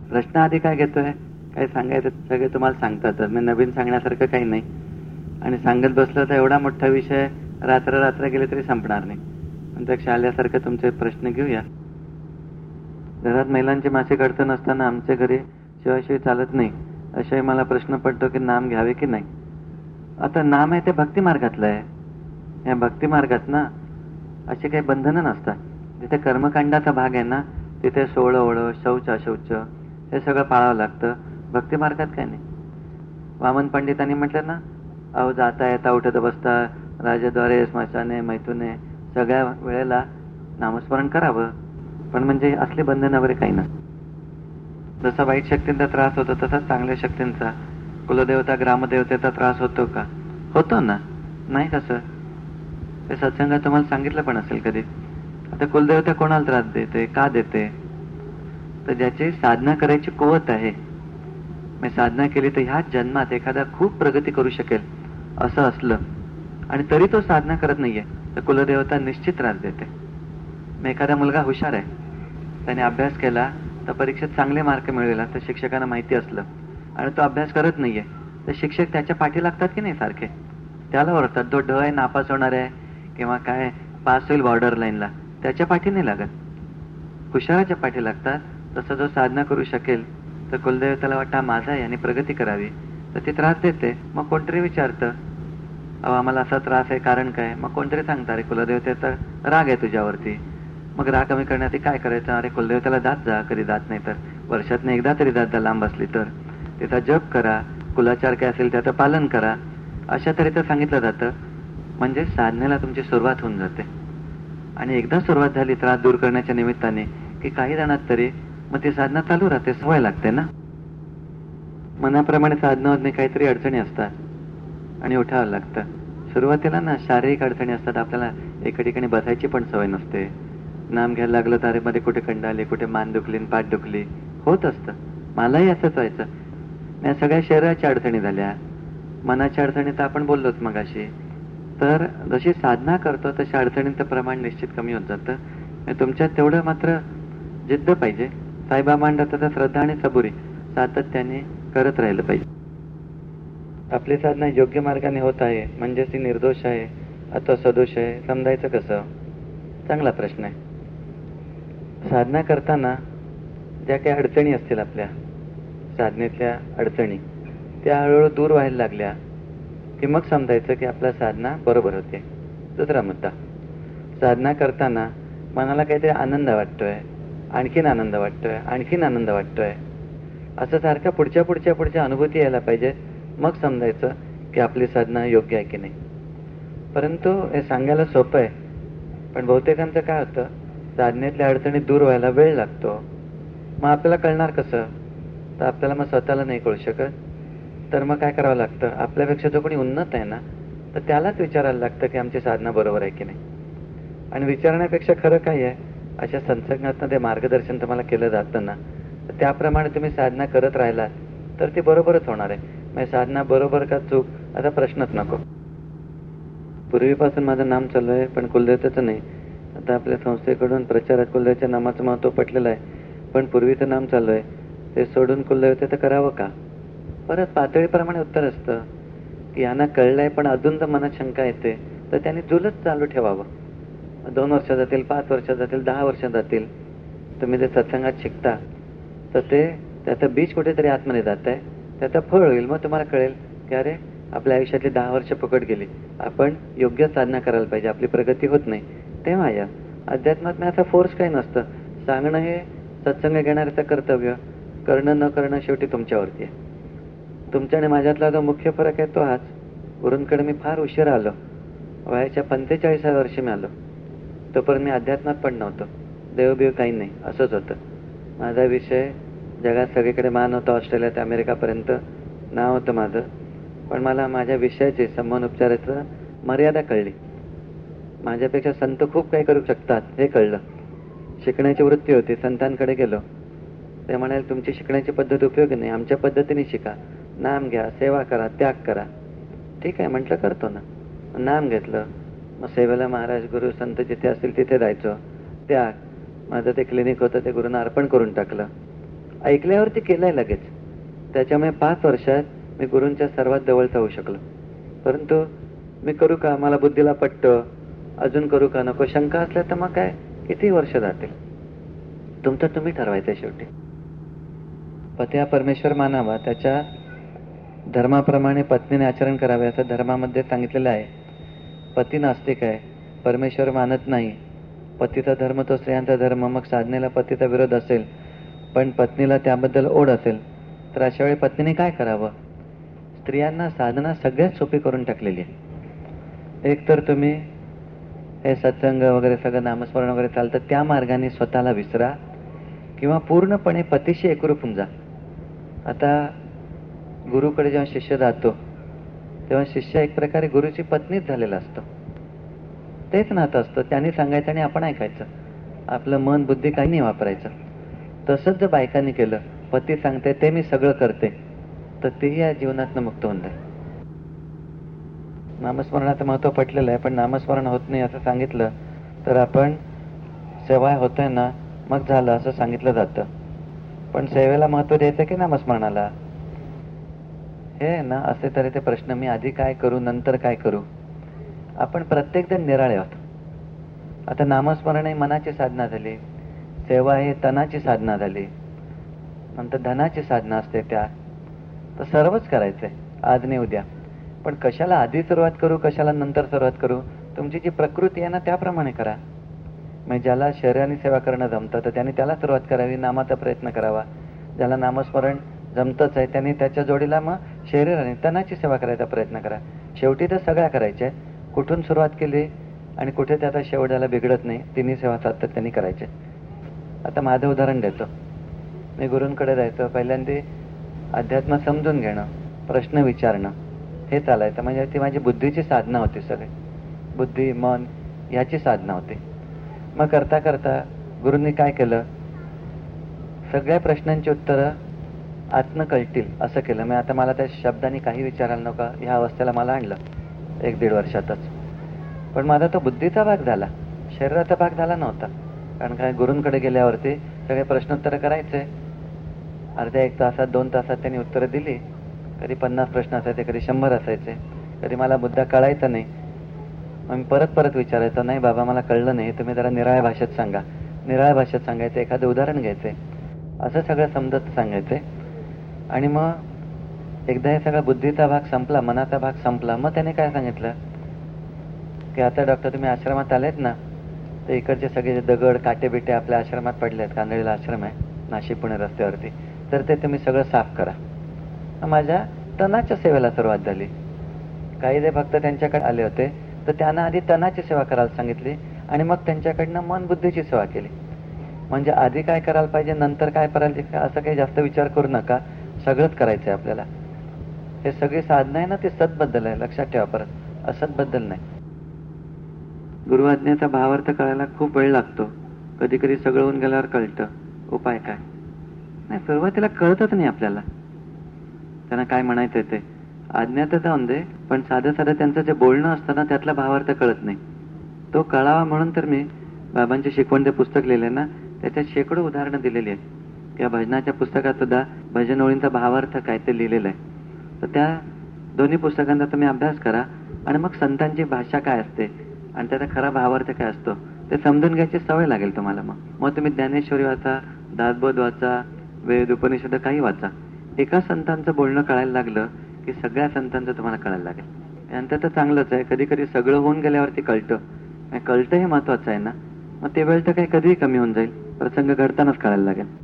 प्रश्न आधी काय घेतोय, काय सांगायचं सगळे तुम्हाला सांगतात, मी नवीन सांगण्यासारखं काही नाही. आणि सांगत बसलं तर एवढा मोठा विषय रात्र रात्र गेले तरी संपणार नाही. प्रत्यक्ष आल्यासारखं तुमचे प्रश्न घेऊया. घरात महिलांची मासिक अडचण असताना आमच्या घरी शिवाशिवी चालत नाही, अशाही मला प्रश्न पडतो की नाम घ्यावे की नाही. आता नाम आहे ते भक्ती मार्गातलं आहे. या भक्ती मार्गात ना अशी काही बंधनं नसतात. जिथे कर्मकांडाचा भाग आहे ना, तिथे सोळ ओळ शौच अशौच हे सगळं पाळावं लागतं. भक्ती मार्गात काय नाही. वामन पंडितांनी म्हटलं ना, अहो जाता येता उठत बसता राजद्वारे स्मशाने मैथुने सगळ्या वेळेला नामस्मरण करावं, पण म्हणजे असले बंधन वगैरे काही नसतं. जसा वाईट शक्तींचा त्रास होतो तसाच चांगल्या शक्तींचा, कुलदेवता ग्रामदेवतेचा त्रास होतो का? होतो ना. नाही कसं? ते सत्संगात तुम्हाला सांगितलं पण असेल कधी. आता कुलदेवता कोणाला त्रास देते, का देते? तर ज्याची साधना करायची कुवत आहे, मी साधना केली तर ह्याच जन्मात एखादा खूप प्रगती करू शकेल असं असलं आणि तरी तो साधना करत नाहीये, तर कुलदेवता निश्चित त्रास देते. मग एखादा मुलगा हुशार आहे, त्याने अभ्यास केला तर परीक्षेत चांगले मार्क मिळवला, तर शिक्षकांना माहिती असलं आणि तो अभ्यास करत नाहीये, तर शिक्षक त्याच्या पाठी लागतात की नाही सारखे? त्याला ओळखतात, तो ढ आहे नापास होणार आहे किंवा काय पास होईल बॉर्डर लाईनला, त्याच्या पाठी नाही लागत, हुशाराच्या पाठी लागतात. तसं जो साधना करू शकेल तर कुलदेवताला वाटतं माझा आहे आणि प्रगती करावी, तर ती त्रास देते. मग कोणतरी विचारतं, अहो आम्हाला असा त्रास आहे, कारण काय? मग कोणतरी सांगतं, अरे कुलदेवतेचा राग आहे तुझ्यावरती. मग राग कमी करण्यासाठी काय करायचं? अरे कुलदेवताला जात जा, कधी जात नाही तर वर्षातनं एकदा तरी जात जा, लांब असली तर तिचा जप करा, कुलाचार काय असेल त्याचं पालन करा, अशा तऱ्हेचं सांगितलं जातं. म्हणजे साधनेला तुमची सुरुवात होऊन जाते. आणि एकदा सुरुवात झाली त्रास दूर करण्याच्या निमित्ताने की काही जणात तरी मग ती साधना चालू राहते, सवय लागते ना. मनाप्रमाणे साधना होत नाही, काहीतरी अडचणी असतात आणि उठावं लागतं. सुरुवातीला ना शारीरिक अडचणी असतात, आपल्याला एका ठिकाणी बसायची पण सवय नसते. नाम घ्यायला लागलं तर मध्ये कुठे कंडाली, कुठे मान दुखली, पाठ दुखली, होत असतं. मलाही असंच व्हायचं. या सगळ्या शरीराच्या अडचणी झाल्या, मनाच्या अडचणी तर आपण बोललोच मगाशी. तर जशी साधना करतो तशा अडचणींचं प्रमाण निश्चित कमी होत जातं. तुमच्यात तेवढं मात्र जिद्द पाहिजे. साईबाबांना तसं श्रद्धा आणि सबुरी सातत्याने करत राहिलं पाहिजे. आपली साधना योग्य मार्गाने होत आहे म्हणजे ती निर्दोष आहे अथवा सदोष आहे, समजायचं कसं? चांगला प्रश्न आहे. साधना करताना ज्या काही अडचणी असतील, आपल्या साधनेतल्या अडचणी, त्या हळूहळू दूर व्हायला लागल्या की मग समजायचं की आपला साधना बरोबर होते. दुसरा मुद्दा, साधना करताना मनाला काहीतरी आनंद वाटतोय, आणखीन आनंद वाटतोय, आणखीन आनंद वाटतोय, असं सारखं पुढच्या अनुभूती यायला पाहिजे. मग समजायचं की आपली साधना योग्य आहे की नाही. परंतु हे सांगायला सोपं आहे, पण बहुतेकांचं काय होतं, साधनेतल्या अडचणी दूर व्हायला वेळ लागतो. मग आपल्याला कळणार कसं? तर आपल्याला मग स्वतःला नाही कळू शकत. तर मग काय करावं लागतं, आपल्यापेक्षा जो कोणी उन्नत आहे ना, तर त्यालाच विचारायला लागतं की आमची साधना बरोबर आहे की नाही. आणि विचारण्यापेक्षा खरं काय आहे, अशा सत्संगातनं ते मार्गदर्शन तुम्हाला केलं जातं ना, तर त्याप्रमाणे तुम्ही साधना करत राहिलात तर ती बरोबरच होणार आहे. म्हणजे साधना बरोबर का चूक आता प्रश्नच नको. पूर्वीपासून माझं नाम चालू आहे, पण कुलदेवतेचं नाही. आता आपल्या संस्थेकडून प्रचारात कुलदेवतेच्या नामाचं महत्व पटलेलं आहे, पण पूर्वीचं नाम चालू आहे, ते सोडून कुलदेवतेचं करावं का? परत पातळीप्रमाणे उत्तर असतं की यांना कळलंय पण अजून जर मनात शंका येते तर त्यांनी जुलच चालू ठेवावं. 2 वर्ष जातील, 5 वर्ष जातील, 10 वर्ष जातील, तुम्ही जे सत्संगात शिकता तर ते त्याचं बीज कुठेतरी आतमध्ये जात आहे, त्याचं फळ होईल. मग तुम्हाला कळेल की अरे आपल्या आयुष्यातली 10 वर्ष फुकट गेली, आपण योग्य साधना करायला पाहिजे, आपली प्रगती होत नाही. तेव्हा या अध्यात्मात असा फोर्स काही नसतं. सांगणं हे सत्संग घेणाऱ्याचं कर्तव्य, करणं न करणं शेवटी तुमच्यावरती आहे. तुमच्या आणि माझ्यातला जो मुख्य फरक आहे तो हाच, गुरूंकडे मी फार उशीर आलो, वयाच्या 45व्या वर्षी मी आलो. तोपर्यंत मी अध्यात्मात पण नव्हतो, देवबिव काही नाही, असंच होतं. माझा विषय जगात सगळीकडे मान होता, ऑस्ट्रेलियात अमेरिकापर्यंत नाव होतं माझं, पण मला माझ्या विषयाची संबंध उपचाराचं मर्यादा कळली. माझ्यापेक्षा संत खूप काही करू शकतात हे कळलं. शिकण्याची वृत्ती होती, संतांकडे गेलो, ते म्हणाले तुमची शिकण्याची पद्धत उपयोगी नाही, आमच्या पद्धतीने शिका, नाम घ्या, सेवा करा, त्याग करा. ठीक आहे म्हटलं, करतो ना. नाम घेतलं, मग सेवेला महाराज गुरु संत जिथे असतील तिथे जायचो. त्याग, माझं ते क्लिनिक होतं ते गुरुंना अर्पण करून टाकलं. ऐकल्यावरती केलंय लगेच. त्याच्यामुळे 5 वर्षात मी गुरूंच्या सर्वात जवळचा होऊ शकलो. परंतु मी करू का, मला बुद्धीला पटतं, अजून करू का नको, शंका असल्या तर मग काय किती वर्ष जातील. तुमचं तुम्ही ठरवायचंय शेवटी. पती हा परमेश्वर मानावा, त्याच्या धर्माप्रमाणे पत्नीने आचरण करावे असं धर्मामध्ये सांगितलेलं आहे. पती नास्तिक आहे, परमेश्वर मानत नाही, पतीचा धर्म तो स्त्रियांचा धर्म, मग साधनेला पतीचा विरोध असेल पण पत्नीला त्याबद्दल ओढ असेल, तर अशा वेळी पत्नीने काय करावं. स्त्रियांना साधना सगळ्यात सोपी करून टाकलेली आहे. एक तर तुम्ही हे सत्संग वगैरे सगळं नामस्मरण वगैरे चालतं त्या मार्गाने स्वतःला विसरा, किंवा पूर्णपणे पतीशी एकरूप होऊन जा. आता गुरुकडे जेव्हा शिष्य जातो तेव्हा शिष्य एक प्रकारे गुरुची पत्नीच झालेला असतो. तेच नातं असतं, त्यांनी सांगायचं आणि आपण ऐकायचं, आपलं मन बुद्धी काही नाही वापरायचं. तसंच जर बायकांनी केलं, पती सांगते ते मी सगळं करते, तर तेही या जीवनातनं मुक्त होऊन जाईल. नामस्मरणाचं महत्व पटलेलं आहे, पण नामस्मरण होत नाही असं सांगितलं तर आपण सेवा होतोय ना मग झालं असं सांगितलं जातं. पण सेवेला महत्व द्यायचं की नामस्मरणाला, हे ना असे तरी ते प्रश्न. मी आधी काय करू, नंतर काय करू. आपण प्रत्येक जण निराळे आहोत. आता नामस्मरण ही मनाची साधना झाली, सेवा ही तनाची साधना झाली, नंतर धनाची साधना असते त्या. तर सर्वच करायचंय आज नाही उद्या. पण कशाला आधी सुरुवात करू, कशाला नंतर सुरुवात करू, तुमची जी प्रकृती आहे ना त्याप्रमाणे करा. म्हणजे ज्याला शरीराने सेवा करणं जमतं तर त्याने त्याला सुरुवात करावी, नामाचा प्रयत्न करावा. ज्याला नामस्मरण जमतच आहे त्याने त्याच्या जोडीला मग शरीराने तनाची सेवा करायचा प्रयत्न करा. शेवटी तर सगळ्या करायच्या. कुठून सुरुवात केली आणि कुठे त्याचा शेवट झाला बिघडत नाही, तिन्ही सेवा सातत्याने करायचे. आता माझं उदाहरण देतो. मी गुरूंकडे जायचो, पहिल्यांदा अध्यात्म समजून घेणं, प्रश्न विचारणं हे चालायचं. म्हणजे ती माझी बुद्धीची साधना होती. सगळी बुद्धी मन याची साधना होती. मग करता करता गुरूंनी काय केलं, सगळ्या प्रश्नांची उत्तरं आतनं कळतील असं केलं. मी आता मला त्या शब्दांनी काही विचारायला नका, ह्या अवस्थेला मला आणलं 1-1.5 वर्षातच. पण माझा तो बुद्धीचा भाग झाला, शरीराचा भाग झाला नव्हता. कारण काय, गुरूंकडे गेल्यावरती सगळे प्रश्नोत्तरं करायचे. अर्ध्या 1 तासात 2 तासात त्यांनी उत्तरं दिली. कधी 50 प्रश्न असायचे, कधी 100 असायचे. कधी मला मुद्दा कळायचा नाही, मग मी परत परत विचारायचो, नाही बाबा मला कळलं नाही, तुम्ही जरा निराळ्या भाषेत सांगा. निराळ्या भाषेत सांगायचं, एखादं उदाहरण घ्यायचे, असं सगळं समजत सांगायचे. आणि मग एकदा हे सगळा बुद्धीचा भाग संपला, मनाचा भाग संपला. मग त्याने काय सांगितलं की आता डॉक्टर तुम्ही आश्रमात आलेत ना, तर इकडचे सगळे दगड काटे बिटे आपल्या आश्रमात पडले आहेत, कांदळीला आश्रम आहे नाशिक पुणे रस्त्यावरती, तर ते तुम्ही सगळं साफ करा. माझ्या तनाच्या सेवेला सुरुवात झाली. काही जे भक्त त्यांच्याकडे आले होते तर त्यांना आधी तनाची सेवा करायला सांगितली आणि मग त्यांच्याकडनं मन बुद्धीची सेवा केली. म्हणजे आधी काय करायला पाहिजे, नंतर काय करायला पाहिजे असं काही जास्त विचार करू नका, सगळंच करायचंय आपल्याला. हे सगळी साधना आहे ना ती सतबद्दल आहे, लक्षात ठेवा. परत असतबद्दल नाही. गुरुआज्ञेचा भावार्थ कळायला खूप वेळ लागतो. कधी कधी सगळं होऊन गेल्यावर कळतं. उपाय काय नाही, सुरुवातीला कळतच नाही आपल्याला त्यांना काय म्हणायचंय ते. आज्ञा तर जाऊन दे, पण साधं साधं त्यांचं जे बोलणं असतं ना त्यातला भावार्थ कळत नाही. तो कळावा म्हणून तर मी बाबांचे शिकवण जे पुस्तक लिहिले ना त्याच्यात शेकडो उदाहरणं दिलेली आहेत. या भजनाच्या पुस्तकात सुद्धा भजन ओळींचा भावार्थ काय ते लिहिलेलं आहे. तर त्या दोन्ही पुस्तकांचा तुम्ही अभ्यास करा आणि मग संतांची भाषा काय असते आणि त्याचा खरा भावार्थ काय असतो ते समजून घ्यायची सवय लागेल तुम्हाला. मग तुम्ही ज्ञानेश्वरी वाचा, दासबोध वाचा, वेद उपनिषद काही वाचा. एका संतांचं बोलणं कळायला लागलं की सगळ्या संतांचं तुम्हाला कळायला लागेल. नंतर तर चांगलंच आहे, कधी कधी सगळं होऊन गेल्यावरती कळतं. कळतं हे महत्वाचं आहे ना. मग ते वेळ तर काही कधीही कमी होऊन जाईल, प्रसंग घडतानाच कळायला लागेल.